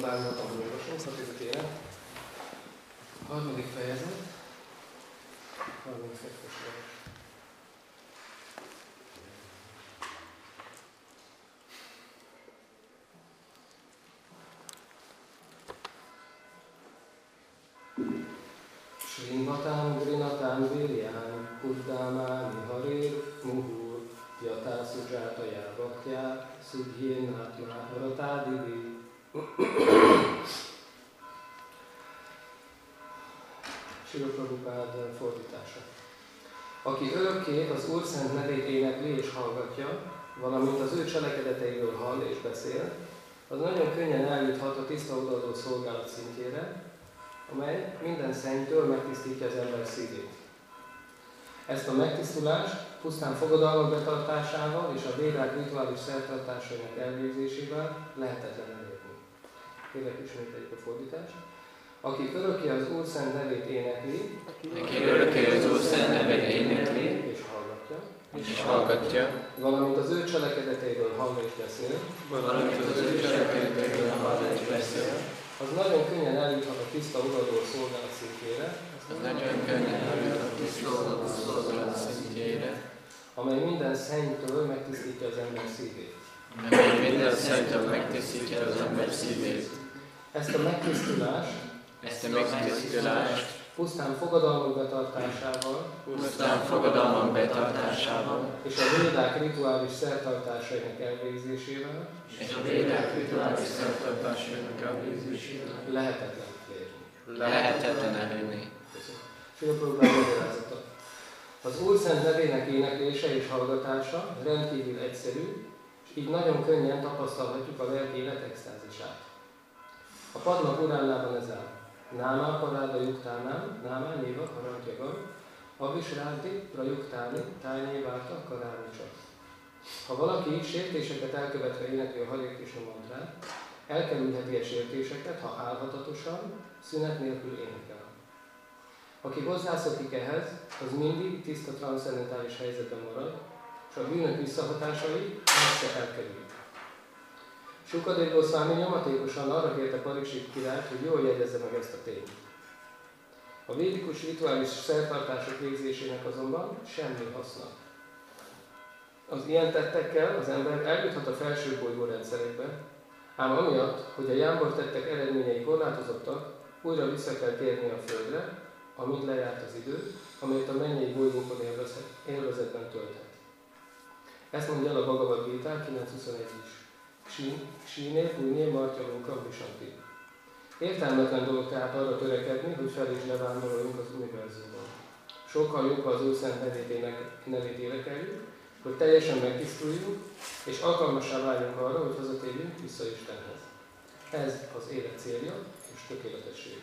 párnak, ahogy olvasunk, 6. élet, 3. fejezet, 32-es vers. Srinvatán, Grinatán, Virján, Uddámáni, Harér, Muhur, Jatá, Szudzsátajá, Baktyá, Szudjén, Átmá, Haratádivi. Srila Prabhupád fordítása. Aki örökké az Úr szent nevét énekli és hallgatja, valamint az ő cselekedeteiről hall és beszél, az nagyon könnyen eljuthat a tiszta odaadó szolgálat szintjére, amely minden szennytől megtisztítja az ember szívét. Ezt a megtisztulást pusztán fogadalmak betartásával és a védák rituális szertartásainak elvégzésével lehetetlen elérni. Kérlek, ismételjük a fordítást. Aki örökké az Úr szent nevét énekli, és hallgatja, valamint az ő cselekedeteiről hall és beszél, az nagyon könnyen eljuthat a tiszta odaadó szolgálat szintjére, amely minden szennytől megtisztítja az ember szívét. Ezt a megtisztulást pusztán fogadalmak betartásával és a védák rituális szertartásainak elvégzésével lehetetlen elérni. Srila Prabhupád magyarázata. Az Úr szent nevének éneklése és hallgatása rendkívül egyszerű, és így nagyon könnyen tapasztalhatjuk a lelki élet extázisát. A Padma Puránában ez áll. Námá paráda juktánám, námá néva harantjagam, avisrádi prajuktáni, tányéválta karánicsa. Ha valaki sértéseket elkövetve énekli a Hare Krishna mantrát, elkerülheti a sértéseket, ha álhatatosan, szünet nélkül énekel. Aki hozzászokik ehhez, az mindig tiszta transzcendentális helyzetben marad, és a bűnök visszahatásai messze elkerülik. Sukadév Goszvámi nyomatékosan arra kérte Pariksit királyt, hogy jól jegyezze meg ezt a tényt. A védikus rituális szertartások végzésének azonban semmi haszna. Az ilyen tettekkel az ember eljuthat a felső bolygó rendszerekbe, ám amiatt, hogy a jámbor tettek eredményei korlátozottak, újra vissza kell térni a földre, amíg lejárt az idő, amelyet a mennyei bolygókon élvezetben tölthet. Ezt mondja el a Bhagavad Gita 9.21 is. Síné, Punyé, Martya, Lóka, Visanti. Értelmetlen dolog tehát arra törekedni, hogy fel is levándoroljunk az univerzumban. Sokkal jobb, ha az ő szent nevét énekeljük, hogy teljesen megtisztuljunk, és alkalmassá váljunk arra, hogy hazatérjünk vissza Istenhez. Ez az élet célja és tökéletessége.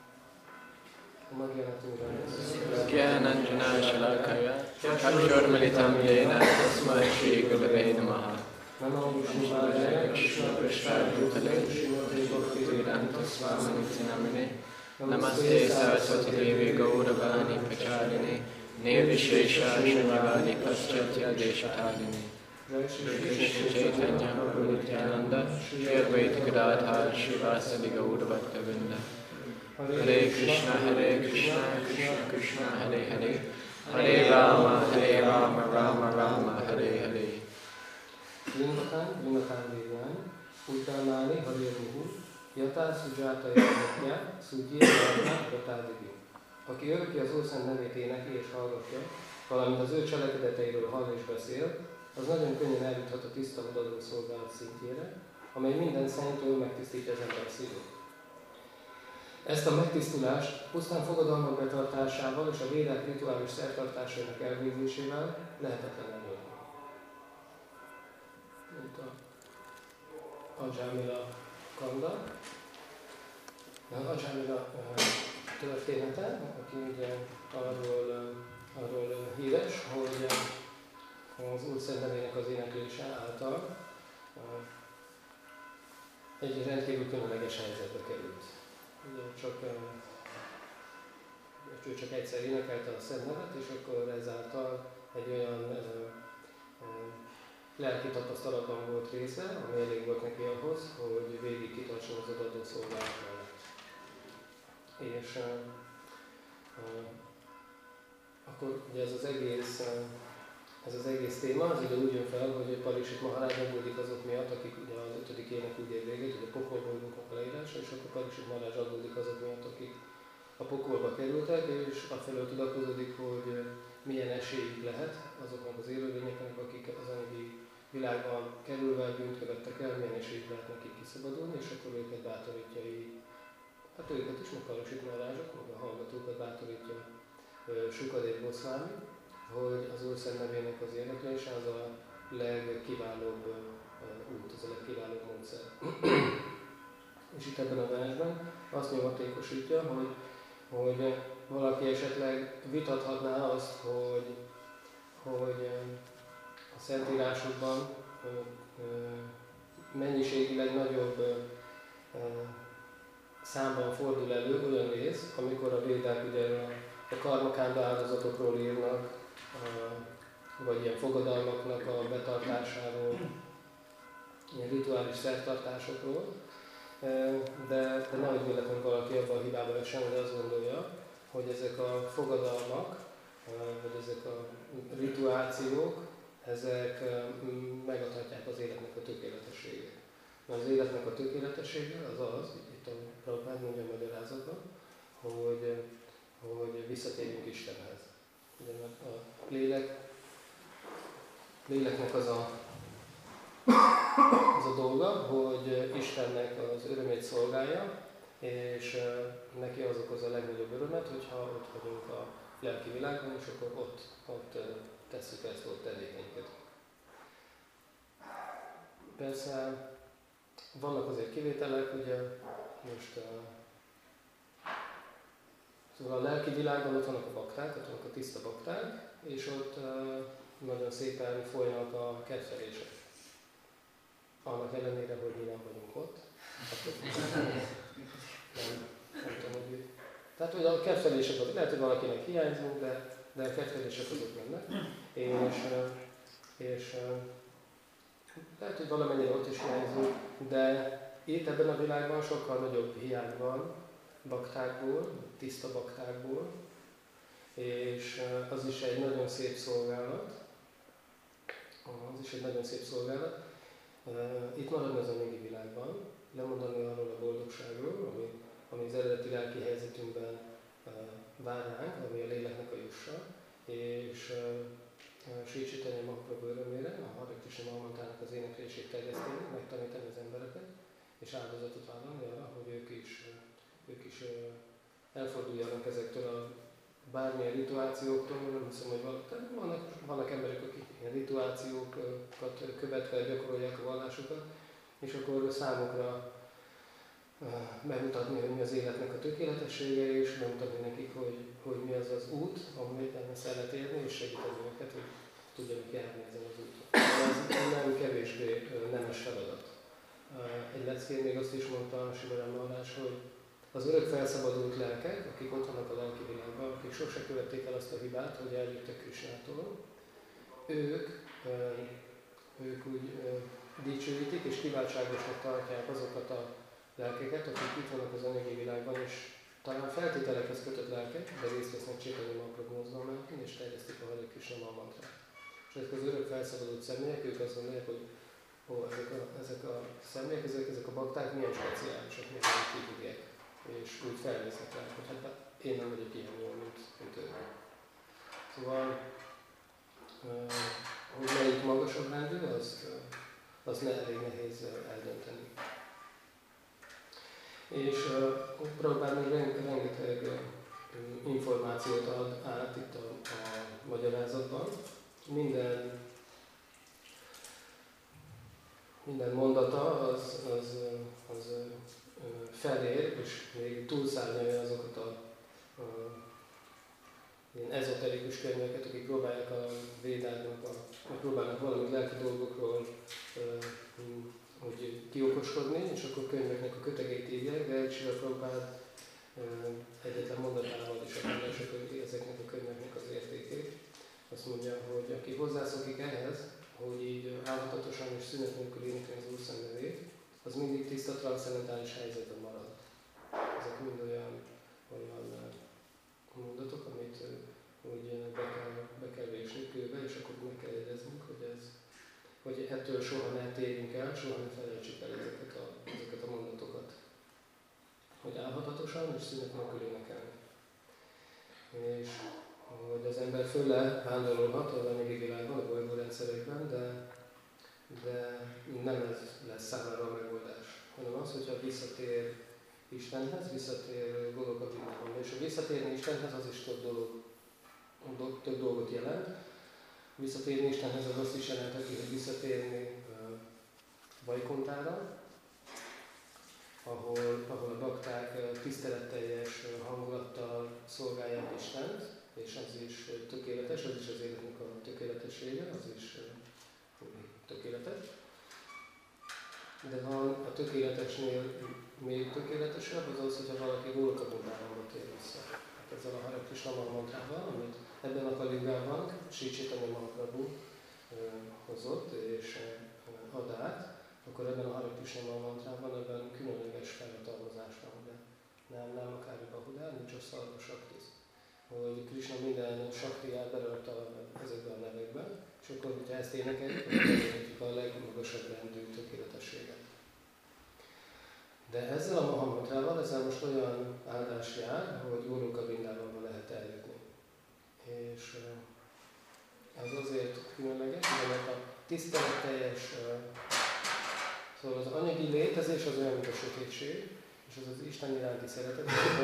Gyánanjana Salakaya, Chakshormalitam Jena, Tasmai Shri Gurave Namaha. Namo Vishnu Padaya, Krishna Prasthaya Bhutale, Srimate Bhaktivedanta Swamini Namine, Namaste Saraswati Devi Gauravani Pacharine, Nirvishesha Shanyavani Paschatya Deshatadini. Krishna Chaitanya Prabhu Nityananda, Shri Advaita Gadadhar Srivasadi Gauravaktavinda. Hare Krishna, Krishna Krishna, Hare Hare, Hare Rama, Rama Rama, Hare Hare. Srinvatán, Virján, Uddámáni, Harér, Muhur, Jatá, Szudzsátajá, Baktyá, Szudjén, Átmá, Haratádivi. Aki örökké az Úr szent nevét énekli és hallgatja, valamint az ő cselekedeteiről hall és beszél, az nagyon könnyen eljuthat a tiszta odaadó szolgálat szintjére, amely minden szennytől megtisztítja az ember szívét. Ezt a megtisztulást pusztán fogadalmak betartásával és a védák rituális szertartásainak elvégzésével lehetetlen elérni. Mint a Ajamila Kanda, Ajamila története, aki ugye arról híres, hogy az Úr szent nevének az éneklése által egy rendkívül különleges helyzetbe került. Ugye ő csak egyszer énekelte a szent nevet, és akkor ezáltal egy olyan lelki tapasztalatban volt része, ami elég volt neki ahhoz, hogy végig kitartson az adott szolgálat mellett. És akkor ugye ez az egész téma, az ugye úgy jön fel, hogy Pariksit Maharáj aggódik azok miatt, akik ugye az 5. ének úgy ér végét, hogy a pokolból jutnak a leírása, és akkor Pariksit Maharáj aggódik azok miatt, akik a pokolba kerültek, és afelől tudakozódik, hogy milyen esélyük lehet azoknak az élőlényeknek, akik az anyagi világban kerülve bűnt követtek el, milyen esélyük lehet nekik kiszabadulni, és akkor őket bátorítja így. Hát őket is, meg Pariksit Maharajot, meg a hallgatókat bátorítja Sukadev Goszvámi, hogy az Úr Szent nevének az éneklése az a legkiválóbb út, az a legkiválóbb módszer. És itt ebben a versben azt nyomatékosítja, hogy valaki esetleg vitathatná azt, hogy a Szentírásokban mennyiségileg nagyobb számban fordul elő olyan rész, amikor a védák ugye a karmakánda áldozatokról írnak, vagy ilyen fogadalmaknak a betartásáról, ilyen rituális szertartásokról, de nehogy véletlenül valaki abban a hibába esem, hogy azt gondolja, hogy ezek a fogadalmak, vagy ezek a rituációk, ezek megadhatják az életnek a tökéletességét. Mert az életnek a tökéletessége az, itt a Prabhupád mondja a magyarázatban, hogy visszatérjünk Istenhez. Ugye, mert a léleknek az a dolga, hogy Istennek az örömét szolgálja, és neki az okoz a legnagyobb örömet, hogyha ott vagyunk a lelki világban, és akkor ott tesszük ezt, ott tevékenykedünk. Persze vannak azért kivételek, ugye most szóval a lelki világban ott vannak a bakták, ott vannak a tiszta bakták, és ott nagyon szépen folynak a kedvelések. Annak ellenére, hogy mi nem vagyunk ott. Nem tudom, hogy tehát, hogy a kedvelések azok, lehet, hogy valakinek hiányzunk, de a kedvelések azok mennek. És lehet, hogy valamennyire ott is hiányzunk, de itt ebben a világban sokkal nagyobb hiány van baktákból, tiszta baktákból, és az is egy nagyon szép szolgálat. Itt maradni az anyagi világban, lemondani arról a boldogságról, ami az eredeti lelki helyzetünkben vár ránk, ami a léleknek a jussa, és Sri Chaitanya Mahaprabhu örömére, a Hare Krishna Mahamantának az éneklését terjeszteni, megtanítani az embereket, és áldozatot vállalni arra, hogy ők is elforduljanak ezektől a bármilyen rituációktól, nem hiszem, hogy vannak emberek, akik ilyen rituációkat követve gyakorolják a vallásukat, és akkor számukra megmutatni, hogy mi az életnek a tökéletessége, és megmutatni nekik, hogy mi az az út, amit el lehet érni, és segíteni őket, hogy tudjanak járni ezen az úton. Ez nem kevésbé nemes feladat. Egy leckén még azt is mondta Sivaram Maharaj, hogy az örök felszabadult lelkek, akik ott vannak a lelki világban, akik sose követték el azt a hibát, hogy eljöttek Krisnától, ők úgy dicsőítik és kiváltságosnak tartják azokat a lelkeket, akik itt vannak az anyagi világban, és talán feltételekhez kötött lelkek, de részt vesznek Chaitanya Mahaprabhu mozgalmában, és terjesztik a Hare Krishna Mahamantrát. És ezek az örök felszabadult személyek, ők azt gondolják, hogy ezek a személyek, ezek a bakták milyen speciálisak, milyen kívüliek. És úgy felnéznek rá, hogy hát én nem vagyok ilyen jó, mint ők. Szóval, hogy melyik magasabb rendű, azt elég nehéz eldönteni. És Prabhupád még rengeteg információt ad át itt a magyarázatban. Minden mondata az felér, és még túlszárnyalja azokat a ilyen ezoterikus könyveket, akik próbálják a védáknak, próbálnak valamit lelki dolgokról hogy kiokoskodni, és akkor könyveknek a kötegét írják, de egy Srila Prabhupád egyetlen mondatával is akarja ezeknek a könyveknek az értékét. Azt mondja, hogy aki hozzászokik ehhez, hogy így állhat a tiszta transzcendentális helyzetben marad. Ezek mind olyan mondatok, amit úgy be kell vésni kőbe, és akkor meg kell jegyeznünk, hogy ettől soha ne térjünk el, soha ne felejtsük el ezeket a mondatokat. Hogy állhatatosan és szünet nélkül énekelni. És hogy az ember fölle vándorolhat az anyagi világban, a bolygórendszerekben, de nem ez lesz számára a megoldás, hanem az, hogyha visszatér Istenhez, visszatér Golgotában. És ha visszatérni Istenhez, az is több dolgot jelent. Visszatérni Istenhez az azt is jelentheti, hogy visszatérni Vajkuntára, ahol a bakták tiszteletteljes hangulattal szolgálják Istent, és az is tökéletes, az is az életnek a tökéletessége, az is tökéletes. De van a tökéletesnél még tökéletesebb, az az, hogyha valaki Golgotában tér vissza. Hát ezzel a Hare Krishna mantrával, amit ebben a Kaligában Sri Chaitanya Mahaprabhu hozott és ad át, akkor ebben a Hare Krishna mantrában ebben különleges felhatalmazás van, de nem akár Bahudár, nincs a Szarva Saktis. Hogy Krishna minden Shaktiát beleadta ezekben a nevekben, és akkor, hogyha ezt énekeljük, akkor elérhetjük a legmagasabb rendű tökéletességet. De ezzel a Maha mantrával, ezzel most olyan áldás jár, hogy Góloka Vrindávánba lehet eljutni. És ez azért különleges, mert a tiszteletteljes, szóval az anyagi létezés az olyan, mint a sötétség, és az Isten iránti szeretet,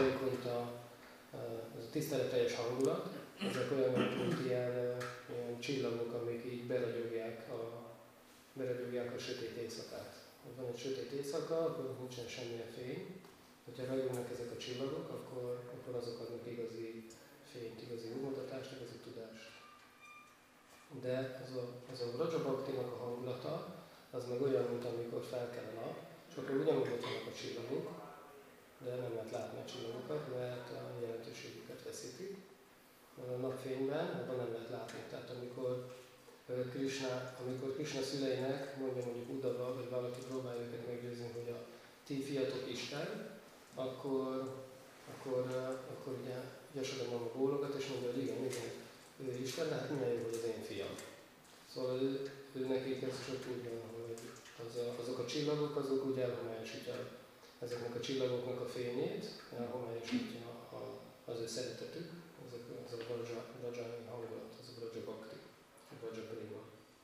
az a tiszteletteljes hangulat, ezek olyanok, mint ilyen csillagok, amik így beragyogják a sötét éjszakát. Ha van egy sötét éjszaka, akkor nincsen semmilyen fény. Ha ragyognak ezek a csillagok, akkor azok adnak igazi fényt, igazi útmutatást, igazi tudást. De az a Vraja Bhaktinak a hangulata, az meg olyan, mint amikor felkel a nap, és akkor ugyanúgy ott vannak a csillagok, de nem lehet látni a csillagokat, mert a jelentőségüket veszítik. Mert a napfényben abban nem lehet látni. Tehát amikor Krishna szüleinek mondja mondjuk Uddhava, vagy valaki próbálja őket meggyőzni, hogy a ti fiatok Isten, akkor ugye Jasoda mama bólogat, és mondja, hogy igen, ő Isten, de hát milyen jó, hogy az én fiam. Szóval ő nekik ez csak úgy van, hogy azok a csillagok, azok úgy elhomályosítják ezeknek a csillagoknak a fényét, elhomályosítja az ő szeretetük, az a Vrajai hangulat, az a Vraja Bhakti, a Vraja Prema.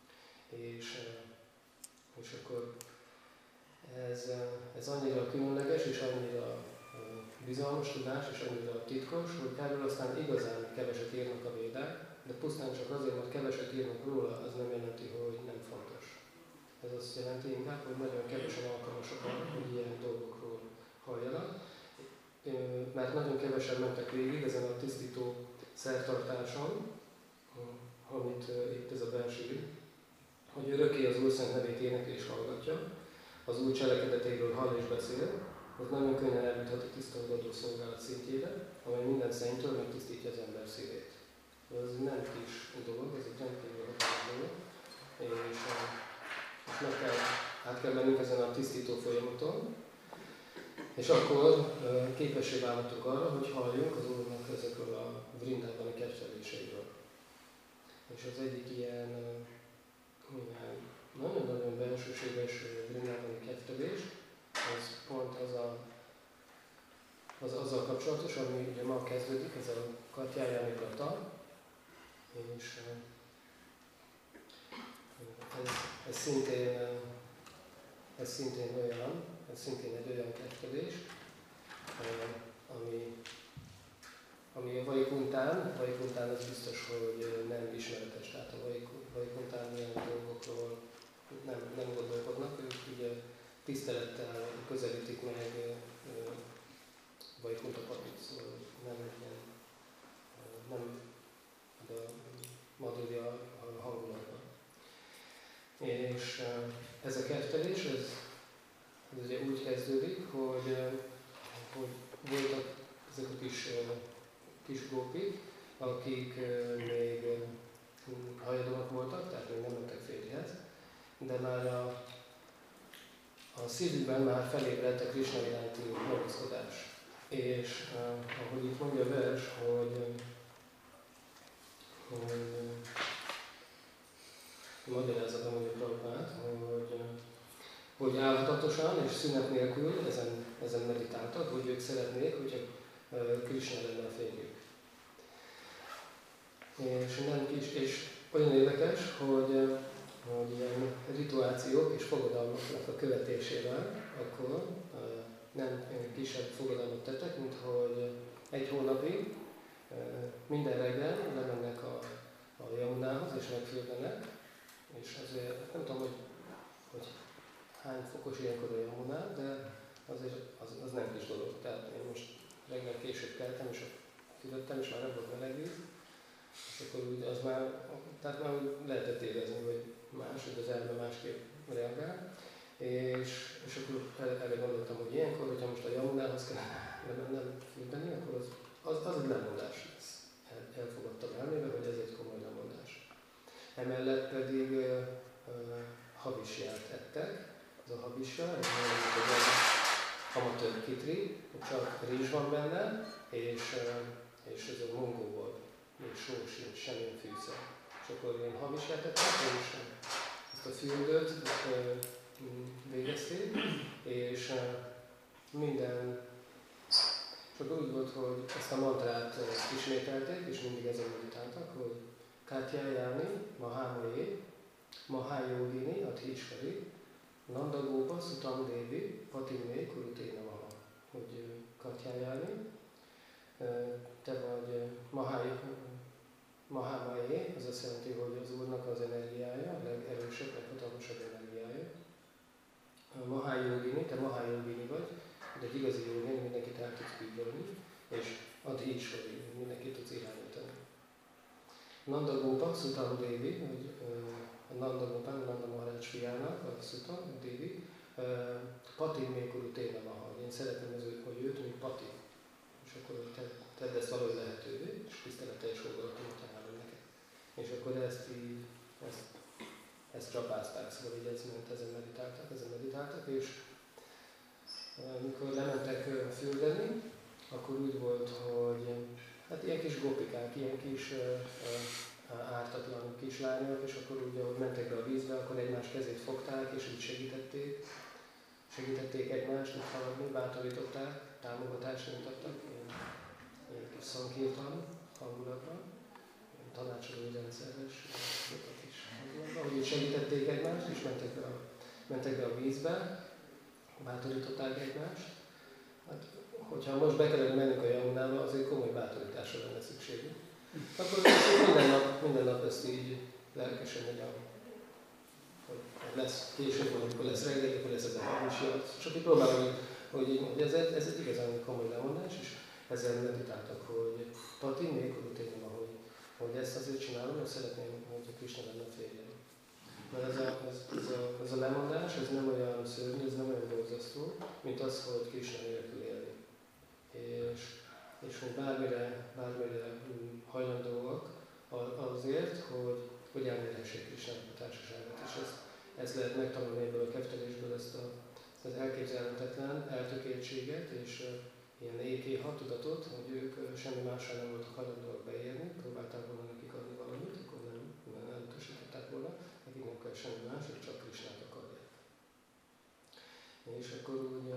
És akkor ez annyira különleges, és annyira bizalmas tudás, és annyira titkos, hogy erről aztán igazán keveset írnak a védák, de pusztán csak azért, mert keveset írnak róla, az nem jelenti, hogy nem fontos. Ez azt jelenti inkább, hogy nagyon kevesen alkalmasak arra, hogy ilyen dolgokról halljanak, mert nagyon kevesen mentek végig ezen a tisztító szertartáson, amit itt ez a belső, hogy örökké az Úr szent nevét énekel és hallgatja, az Úr cselekedeteiről hall és beszél, az nagyon könnyen eljuthat a tiszta odaadó szolgálat szintjére, amely minden szentől megtisztítja az ember szívét. Ez nem kis dolog, ez egy rendkívül hatalmas dolog, és át kell mennünk ezen a tisztító folyamaton, és akkor képessé válhatunk arra, hogy halljunk az Úrnak ezekről a Vrindávani kedveléseiről. És az egyik ilyen nagyon-nagyon belsőséges Vrindávani kedvelés, az pont azzal kapcsolatos, ami ugye ma kezdődik, ez a Katyájáni Vrata, és ez szintén egy olyan kedvelés, ami a Vajkuntán az biztos, hogy nem ismeretes, tehát a Vajkuntán ilyen dolgokról nem gondolkodnak, ők ugye tisztelettel közelítik meg Vajkuntapatit, szóval nem a Madhurya hangulatban. És ez a kedvelés, ez ugye úgy kezdődik, hogy voltak ezek a kis gópik, akik még hajadonok voltak, tehát még nem mentek férjhez, de már a szívükben már felébredt a Krisna iránti ragaszkodás. És ahogy itt mondja a vers, hogy magyarázatom mondja Prabhupád, hogy álhatatosan és szünet nélkül ezen meditáltak, hogy ők szeretnék, hogyha Krisna lenne a férjük. És olyan érdekes, hogy ilyen rituációk és fogadalmaknak a követésével akkor nem kisebb fogadalmat tettek, mint hogy egy hónapig minden reggel lemennek a Yamunához és megfürdenek, és azért nem tudom, hogy hány fokos ilyenkor a Yamuna, de azért az nem kis dolog. Tehát én most reggel később keltem, és fürödtem, és már nem volt meleg víz, és akkor úgy az már, tehát már úgy lehetett érezni, hogy más, hogy az elme másképp reagál. És akkor erre gondoltam, hogy ilyenkor, hogyha most a Yamunához kell nem fürdeni, akkor az egy lemondás lesz. Elfogadtam elmébe, hogy ez egy komoly lemondás. Emellett pedig havisját ettek. Az a havisja, ez egy amatőr kitri, csak rizs van benne, és ez a mongóból, még só sincs, semmilyen fűszer. És akkor ilyen havisját ettek, és ezt a fürdőt végezték, és minden, csak úgy volt, hogy ezt a mantrát ismételték, és mindig ezen meditáltak, hogy Katyayani, Mahamaya, Mahayogini, Adhishvari, Nandagópa, Sutam Devi, Patimé, Kurute Namaha. Hogy Katyayani, te vagy Mahamaya, az azt jelenti, hogy az Úrnak az energiája, a legerősebb, leghatalmasabb energiája. Mahayogini, te Mahayogini vagy, de egy igazi jogin, mindenkit el tudsz küldölni, és Adhishvari, mindenkit tudsz irányítani. Nandagópa, Sutam Devi, hogy a Nandagópán, Nanda Maharaj fiának, a Sutam Devi, Pati Mékuru Ténamaha. Én szeretném, hogy őt, mint Pati. És akkor tedd ezt valahogy lehetővé, és tiszteletteljes fogadatomat ajánlom neked. És akkor ezt csapázták, szóval így ezen meditáltak, és amikor lementek fürdeni, akkor úgy volt, hogy hát ilyen kis gopikák, ilyen kis ártatlan kislányok, és akkor úgy, ahogy mentek be a vízbe, akkor egymás kezét fogták, és úgy segítették egymást, úgy haladni, bátorították, támogatást nyújtottak, ilyen kis szankirtan hangulatban, ilyen tanácsadó rendszeres dolgokat is hangulatban, ahogy segítették egymást, és mentek be a vízbe, bátorították egymást. Hát, hogyha most be kellene mennünk a Yamunába, azért komoly bátorításra lenne szükségünk. Akkor minden nap ezt így lelkesen megy, hogy lesz később, amikor lesz reggel, akkor lesz ez a havisja. Csak így próbálom, hogy ez egy igazán komoly lemondás, és ezzel meditáltak, hogy Pati, még utána, hogy ezt azért csinálom, mert szeretném, hogy a Krisna lenne a férjem. Mert ez a lemondás, ez nem olyan szörnyű, ez nem olyan borzasztó, mint az, hogy Krisna nélkül élni. És hogy bármire hajlandóak azért, hogy elmérhessék Krisnának a társaságot. És ezt lehet megtanulni ebből a keftelésből, ezt az elképzelhetetlen eltökéltséget és ilyen ékéha tudatot, hogy ők semmi mással nem voltak hajlandóak beérni, próbálták volna nekik adni valamit, akkor nem elutasították volna, nekik nem kell semmi más, ők csak Krisnát akarják. És akkor úgy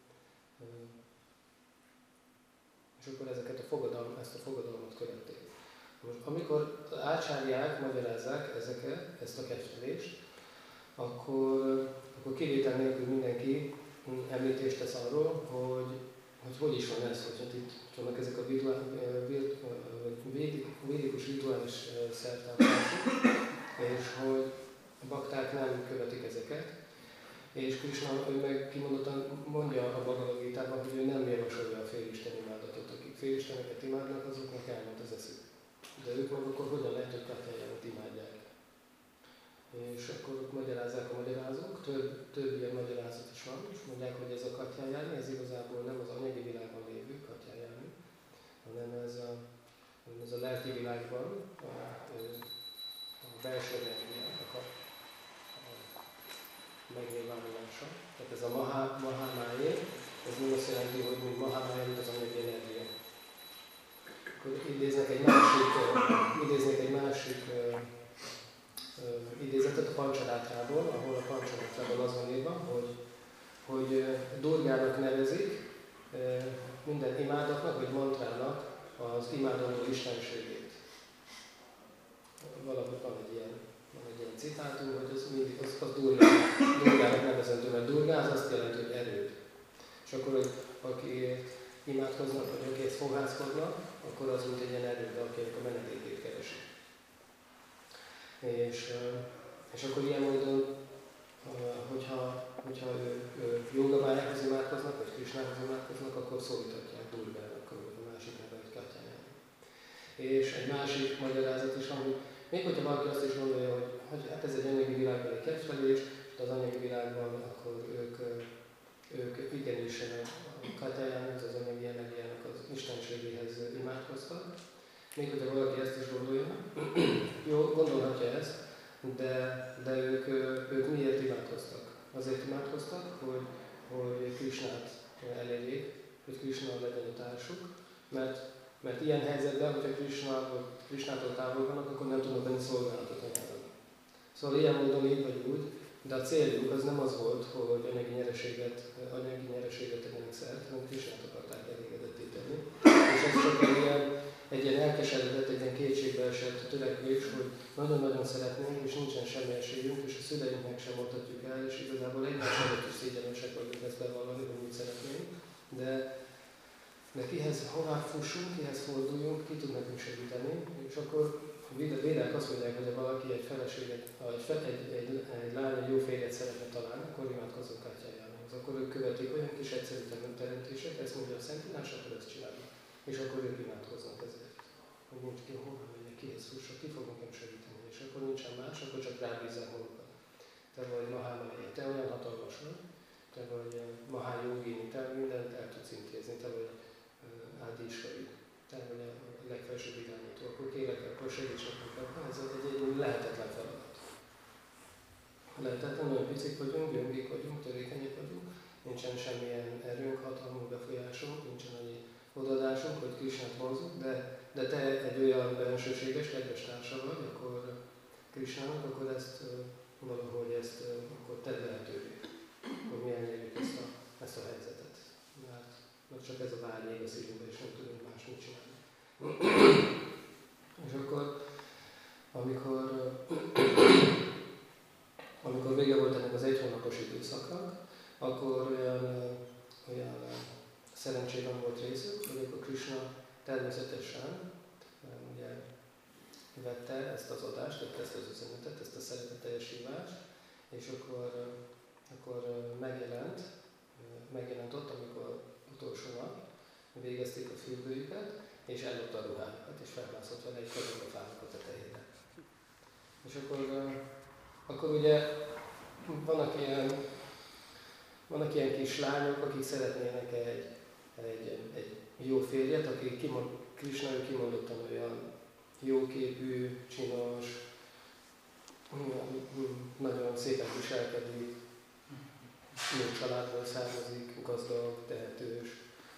ezt a fogadalmat követték. Most, amikor ácsárják, magyarázzák ezt a keftelést, akkor kivétel nélkül mindenki említést tesz arról, hogy is van ez, hogy itt vannak ezek a védikus rituális szertartások, és hogy a bakták nem követik ezeket, és Krisna ő meg kimondottan mondja a Bhagavad Gitában, hogy ő nem javasolja a félisten imádatot. Akik félisteneket imádnak, azoknak elment az eszük. De ők meg akkor hogyan lehet, hogy Katyájánat imádják? És akkor ott magyarázzák a magyarázók, több ilyen magyarázat is van, és mondják, hogy ez a Katyájáni, ez igazából nem az anyagi világban lévő Katyájáni, hanem ez a lelki világban a belső energiának a megnyilvánulása. Tehát ez a Mahamájé, ez nem azt jelenti, hogy mint Mahamájé, mint az anyagi energia. Akkor idéznek egy másik idézetet a Pancsalátrából, ahol a Pancsalátrából az van írva, hogy Durgának nevezik minden imádatnak vagy mantrának az imádandó istenségét. Valahogy van egy ilyen citátum, hogy az Durgának nevezendő, mert Durgá az azt jelenti, hogy erőd. És akkor, hogy akiért imádkoznak, vagy akiért fohászkodnak, akkor az mint egy ilyen erőd, akinek a menedékét keresi. És akkor ilyen módon, hogyha jogabájához imádkoznak, vagy Krisnához imádkoznak, akkor szólíthatják Durgának, a másik neve, hogy Katyájának. És egy másik magyarázat is van, hogy még hogyha valaki azt is gondolja, hogy hát ez egy anyagi világbeli kedvelés, és az anyagi világban akkor ők igenis a Katyájának, az anyagi energiának az istenségéhez imádkoztak. Még hogyha valaki ezt is gondolja, jó, gondolhatja ezt, de ők miért imádkoztak? Azért imádkoztak, hogy Krisnát elérjék, hogy Krisna legyen a társuk, mert ilyen helyzetben, hogyha Krisnától távol vannak, akkor nem tudnak venni szolgálatot anyának. Szóval ilyen módon így vagy úgy, de a céljuk az nem az volt, hogy anyagi nyereséget tegyenek szert, hanem Krisnát akarták elégedetté tenni. És ez csak egy ilyen elkeseredett, egy ilyen kétségbeesett törekvés, hogy nagyon-nagyon szeretnénk, és nincsen semmi esélyünk, és a szüleinknek sem mondhatjuk el, és igazából egymás előtt is szégyenesek vagyunk ezt bevallani, hogy mit szeretnénk. De kihez, hová fussunk, kihez forduljunk, ki tud nekünk segíteni, és akkor a védek azt mondják, hogy ha valaki egy feleséget, egy lány egy jó férjet szeretne találni, akkor imádkozzon Katyájához. Akkor ők követik olyan kis egyszerű teremtések, ezt mondja a Szentírás, akkor ezt csinálnak. És akkor ők imádkoznak ezért. Hogy nincs ki, hova megyek, kihez fussak, ki fog nekem segíteni. És akkor nincsen más, akkor csak rábízzák magukat. Te vagy Mahamájé, te olyan hatalmas vagy, te vagy Mahájogini, te mindent el tudsz intézni, te vagy Ádiskai, te vagy a legfelsőbb irányító, akkor kérlek, akkor segíts nekünk. Ez egy lehetetlen feladat. Lehetetlen, nagyon picik vagyunk, gyöngék vagyunk, törékenyek vagyunk, nincsen semmilyen erőnk, hatalmunk, befolyásunk, nincsen annyi odadásunk, hogy Krisnát vonzunk, de te egy olyan bensőséges, kedves társa vagy, akkor Krisnának, akkor akkor tedd lehetővé, hogy mi elérjük ezt a helyzetet. Mert csak ez a vágy ég a szívünkbe, és nem tudunk más mit csinálni. És akkor, amikor vége volt ennek az 1 hónapos időszaknak, akkor olyan szerencsében volt részük, hogy akkor Krisna természetesen ugye, vette ezt az adást, ezt az üzenetet, ezt a szeretetteljes hívást, és akkor megjelent ott, amikor utolsó nap végezték a fürdőjüket, és ellopta a ruhájukat, és felmászott vele egy katasztrofának a tetejére. És akkor ugye vannak ilyen kislányok, akik szeretnének egy jó férjet, aki Krisna kimondottan olyan jóképű, csinos, nagyon szépen viselkedik, jó családból származik, gazdag, tehetős,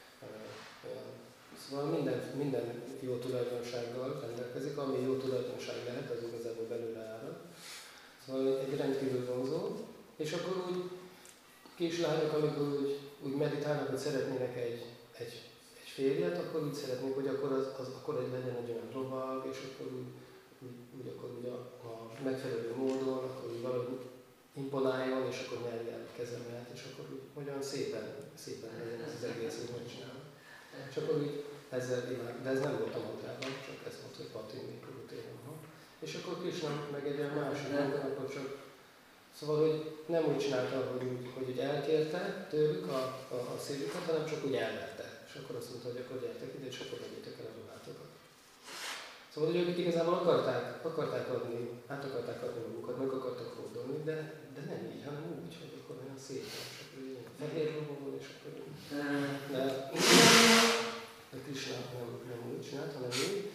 szóval minden jó tulajdonsággal rendelkezik, ami jó tulajdonság lehet, az igazából belőle árad. Szóval egy rendkívül vonzó, és akkor úgy kislányok, amikor úgy meditálnak, hogy szeretnének egy férjet, akkor úgy szeretnék, hogy akkor legyen egy olyan lovag, és akkor úgy a megfelelő módon, akkor úgy valahogy imponáljon, és akkor nyelje el a kezemet, és akkor úgy olyan szépen legyen ez az egész, hogy megcsinálom. És akkor úgy ezzel imád, de ez nem volt a mantrában, csak ez volt, hogy Patin mikor utélem. És akkor Krisna meg egy olyan másik módon, akkor csak szóval, hogy nem úgy csinálta, hogy úgy elkérte tőlük a szívüket, hanem csak úgy elverte. És akkor azt mondta, hogy akkor gyertek ide, és akkor vegyétek el a ruhátokat. Szóval, hogy ők igazából akarták adni, át akarták adni magukat, meg akartak fordulni, de nem így, hanem úgy, hogy akkor olyan szépen, és akkor így fehér ruhon, és akkor így. De Krisna nem úgy csinált, hanem így.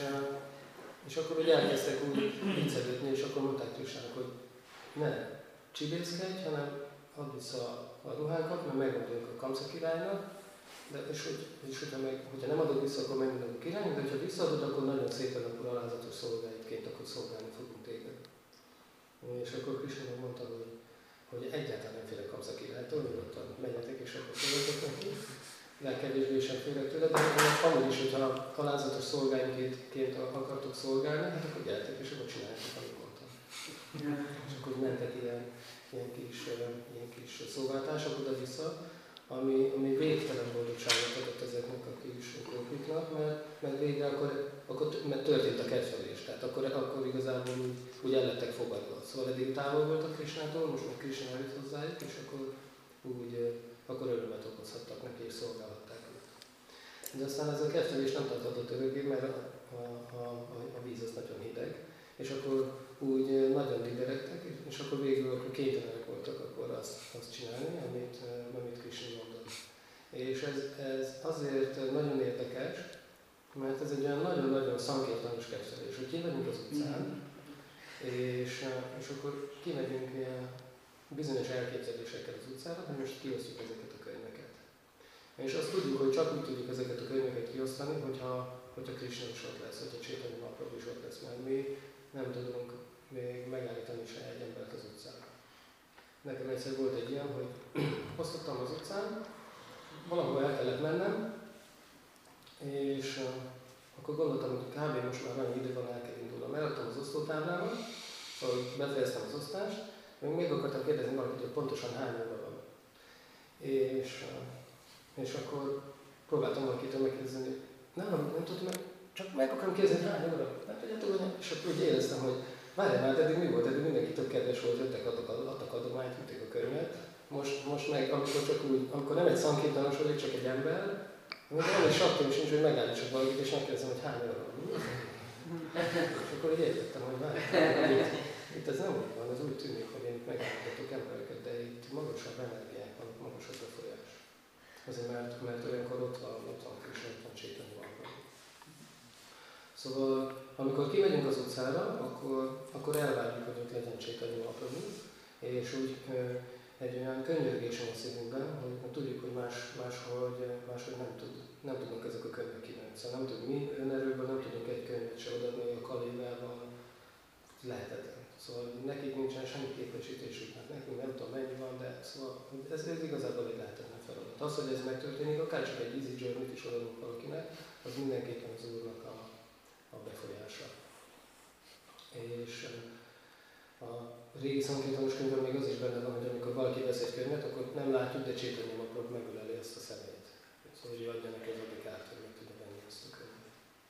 És akkor úgy elkezdtek úgy viccelődni, és akkor mondták Krisnának, hogy ne, csibészkedj, hanem add vissza a ruhánkat, mert megmondjuk a Kamsa királynak, hogyha nem adod vissza, akkor megmondjuk a királynak, de ha visszaadod, akkor nagyon szépen akkor alázatos szolgáidként akkor szolgálni fogunk téged. És akkor Krisna megmondta, hogy egyáltalán nem félek Kamsa királytól, nyugodtan menjetek és akkor szolgáltok neki. Legkevésbé sem félek tőle, de amúgy is, hogyha alázatos szolgáinként akartok szolgálni, hát akkor gyertek és akkor csináljátok, amit mondtam. És akkor mentek ilyen kis szolgáltások oda-vissza, ami végtelen boldogságot adott ezeknek a kis gópiknak, mert végre akkor történt a kedvelés, tehát akkor igazából úgy el lettek fogadva. Szóval eddig távol voltak Krisnától, most meg Krisna eljött hozzájuk, és akkor örömet okozhattak neki, és szolgálhatták őt. De aztán ez a kedvelés nem tartott örökké, mert a víz az nagyon hideg, és akkor úgy nagyon diderektek, és akkor végül akkor kénytelenek voltak akkor azt csinálni, amit Krisna mondott. És ez azért nagyon érdekes, mert ez egy olyan nagyon-nagyon szankirtanos kedvelés, hogy kimegyünk az utcán, és akkor kimegyünk bizonyos elképzelésekkel az utcára, hogy most kiosztjuk ezeket a könyveket. És azt tudjuk, hogy csak úgy tudjuk ezeket a könyveket kiosztani, hogyha Krisna is ott lesz, hogyha Chaitanya Mahaprabhu is ott lesz, mert mi nem tudunk még megállítani se egy embert az utcán. Nekem egyszer volt egy ilyen, hogy osztottam az utcán, valahol el kellett mennem, és akkor gondoltam, hogy kb. Most már annyi idő van, el kell indulnom. Eladtam az osztótáblámat, szóval befejeztem az osztást, még akartam kérdezni valakit, hogy pontosan hány óra van. És akkor próbáltam valakitől megkérdezni, hogy nem tudtam meg, csak meg akarom kérdezni, hány óra? Nem tudjátok, hogy és akkor úgy éreztem, hogy várjál már, eddig mi volt? Eddig mindenki tök kedves volt, jöttek, adtak adományt, vitték a könyvet. Most meg, amikor nem egy szankirtanos vagyok, csak egy ember, amikor nem egy sattim sincs, hogy megállítsak valakit, és megkérdezem, hogy hány óra van. És akkor így értettem, hogy várjál, itt ez nem úgy van, ez úgy tűnik, hogy én itt megállítatok embereket, de itt magasabb energiák vannak, magasabb befolyás. Azért mert olyankor ott van Krisna, ott van Chaitanya Mahaprabhu. Szóval, amikor kimegyünk az utcára, akkor elvárjuk, hogy ott legyen Chaitanya Mahaprabhu, és úgy egy olyan könyörgés van a szívünkben, hogy tudjuk, hogy máshogy nem tudunk ezek a könyvek kívánni. Szóval nem tudunk mi önerőből, nem tudunk egy könyvet se odaadni a Kalivával, lehetetlen. Szóval nekik nincsen semmi képesítésük, hát nekünk nem tudom mennyi van, de szóval ez igazából egy lehetetlen feladat. Az, hogy ez megtörténik, akár csak egy easy journey-t is odaadunk valakinek, az mindenképpen az Úrnak a befolyása. És a régi szankirtanos könyvben még az is benne van, hogy amikor valaki vesz egy könyvet, akkor nem látjuk, de Chaitanya Mahaprabhu megöleli ezt a személyt. Szóval, hogy adja neki az adikát, hogy meg tudja venni ezt a könyvet.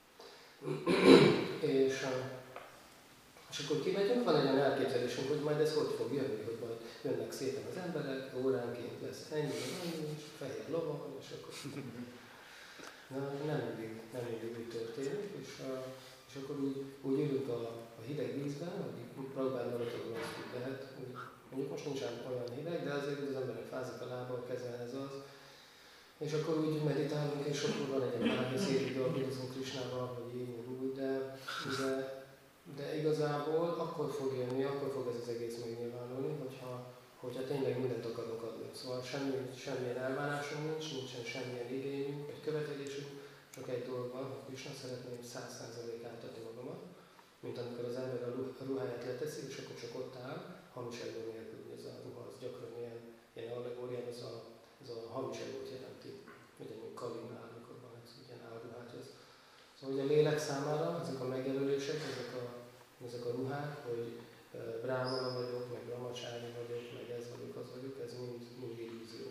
És akkor kimegyünk, van egy olyan elképzelésünk, hogy majd ez hogy fog jönni, hogy majd jönnek szépen az emberek, óránként lesz ennyi, és fehér lovon, és akkor... Nem mindig úgy történik, és akkor úgy ülünk a hideg vízben, hogy próbálni maradni azt, hogy lehet. Mondjuk most nincs olyan hideg, de azért az emberek fázik a lába, a keze, ez az. És akkor úgy meditálunk, és akkor van egy párbeszéd, dolgozunk Krisnával, hogy így, úgy, de igazából akkor fog jönni, akkor fog ez az egész megnyilvánulni, hogyha tényleg mindent akarunk adni. Szóval semmilyen elvárásunk nincsen semmilyen igényünk, vagy követelésünk, csak egy dolog van, hogy Krisna szeretném 100% átadni magamat, mint amikor az ember a ruháját leteszi, és akkor csak ott áll, hamis egó nélkül. Ez a ruha az gyakran ilyen allegórián, ez a hamis egót jelenti. Ugyanúgy Kalinál, amikor van ez ilyen álruhát. Szóval ugye a lélek számára ezek a megjelölések, ezek a ruhák, hogy brámana vagyok, meg brahmacsári vagyok, meg ez vagyok, az vagyok, ez mind illúzió.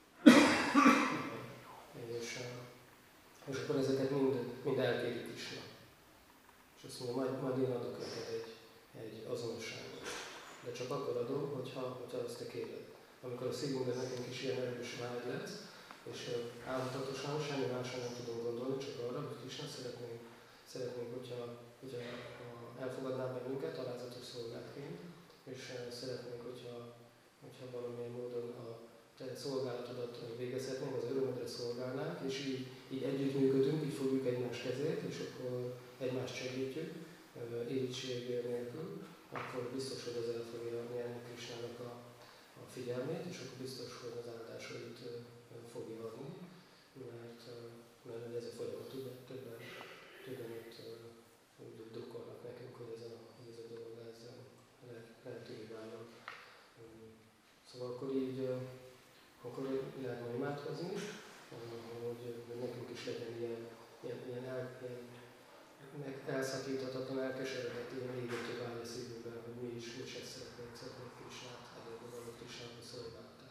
És akkor ezeket mind elkérik Krisna. És azt mondja, majd én adok neked egy azonosságot. De csak akkor adom, hogyha azt te kéred. Amikor a szívünkben nekünk is ilyen erős vágy lesz, és álmatatosan semmi másra nem tudunk gondolni, csak arra, hogy Krisna szeretnénk, hogyha elfogadná bennünket alázatos szolgáltként, és szeretnénk, hogyha valamilyen módon a te szolgálatodat végezhetnénk, az örömödre szolgálnánk, és így együttműködünk, így fogjuk egymás kezét, és akkor egymást segítjük, irigység nélkül, akkor biztos, hogy az el fogja nyerni Krisnának a figyelmét, és akkor biztos, hogy az áldásait fogja adni, mert ez a folyamat, ugye, többen itt úgy dukkolnak nekünk, hogy ez a dolog lehetővé váljon. Szóval akkor így akkor lehet majd imádkozni, hogy nekünk is legyen ilyen elszakíthatatlan, elkeseredett, ilyen égető vágy a szívünkben, hogy mi is ezt szeretnénk Krisnát elérni, való Krisnának szolgálatát.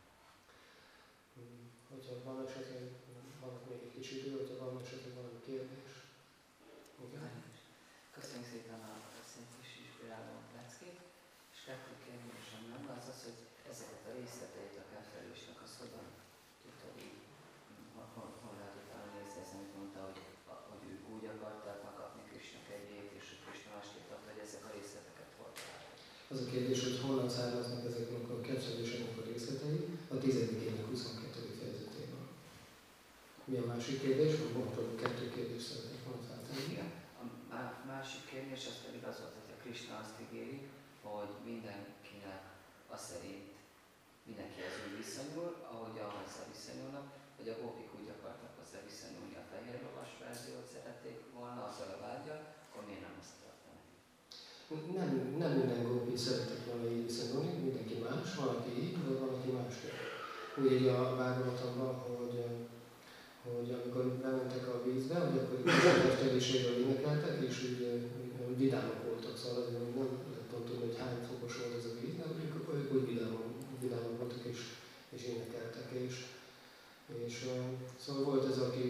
Hogyha van esetleg, van még egy kis idő, hogyha van esetleg valami kérdés. Igen? Köszönjük szépen a szép kis inspiráló leckét, és kettő kérdésem lenne az az, hogy ezeket a részleteit a felfelelősnek az hogyan tudtad így, hol lehet utána nézni, ezt amit mondta, hogy ők úgy akarták megkapni Krisna kegyét, és hogy Krisna másképp adta, hogy ezek a részleteket hol találták. Az a kérdés, hogy honnan származnak ezeknek a képzeléseknek a részletei, a 10. ének 22. fejezetében. Mi a másik kérdés? Mondtam, kettő kérdést szeretnék volna feltenni. Igen. A másik kérdés az pedig az volt, hogy a Krisna azt ígéri, hogy mindenkinek az szerint mindenkihez úgy viszonyul, ahogy hozzá viszonyulnak, hogy a gópik úgy akartak hozzá viszonyulni, a fehér lovas verziót szerették volna, azzal a vágyal, akkor miért nem azt tartani? Nem minden gópi szeretett volna így viszonyulni, mindenki más, valaki így, vagy valaki másképp. Úgy így a Bhagavatamban, hogy amikor bementek a vízbe, hogy akkor a testedéséről énekeltek, és úgy vidámok voltak, szóval azért nem lehet pont tudni, hogy hány fokos volt ez a víz, de ők úgy vidámok voltak és énekeltek, és szóval volt ez a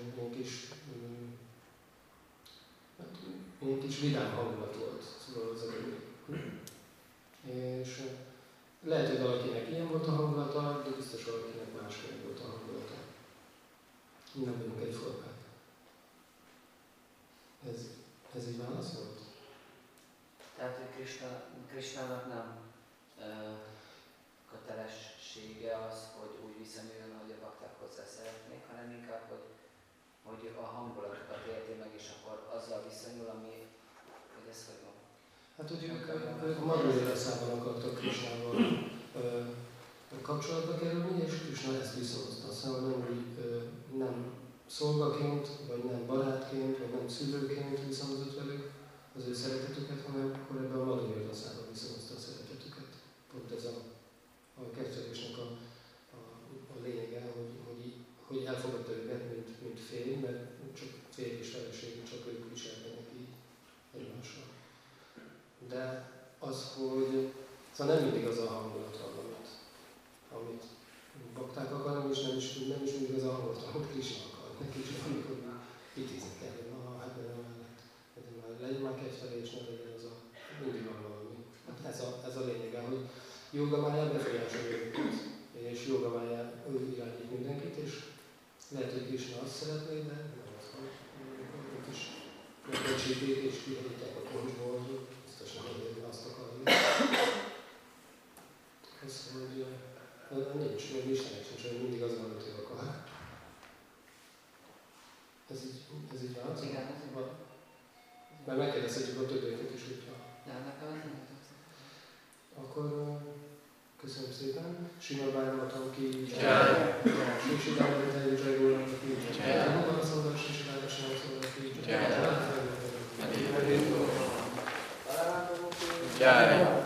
ilyen kis vidám hangulat volt, szóval az a és lehet, hogy valakinek ilyen volt a hangulata, de biztos valakinek másképp volt a hangulata. Nem vagyunk egyformák. Ez így válasz volt? Tehát, hogy Krisnának nem kötelessége az, hogy úgy viszonyuljon, hogy a bakták hozzá szeretnék, hanem inkább, hogy a hangulatokat érti meg, és akkor azzal viszonyul, ami, hogy ez hogy van. Hát, hogy ők Madhurya Rasában akartak Krisnával kapcsolatba kerülni, és Krisna ezt viszonozta. Szóval nem szolgaként, vagy nem barátként, vagy nem szülőként viszonozott velük az ő szeretetüket, hanem akkor ebben a Madhurya Rasában viszonozta a szeretetüket. Pont ez a kezdődésnek a lényege, hogy elfogadta őket, mint férj, mert csak férj és feleség, csak ők viselkednek így egymással. De az, hogy szóval nem mindig az a hangulat van, amit bakták akarnak, és nem is mindig az a hangulat, amit Krisna akar. Neki is amikor itizni kell, hogy hát nem mellett. Legyen már kedvelés, ne legyen az mindig van valami. Hát ez a lényege, hogy Jogamája befolyásolja őket, és Jogamája irányít mindenkit, és lehet, hogy Krisna azt szeretné, de nem azt van. Ők is megbecsítik és kihagyják a koncsból, biztos nem azért azt akarjuk. Az, hogy nincs, még Istennek sincs, hogy mindig az van, amit ő akar. Ez így van? Igen. Mert megkérdezhetjük a többieket is, hogyha... De nekem nem. Akkor köszönöm szépen. Srimad Bhagavatam ki Jai. Sri Sri Damodara Jai Górának ki Jai. Bhagavatam Szolgál Sri Sri Damodara Szolgál ki Jai. Jai.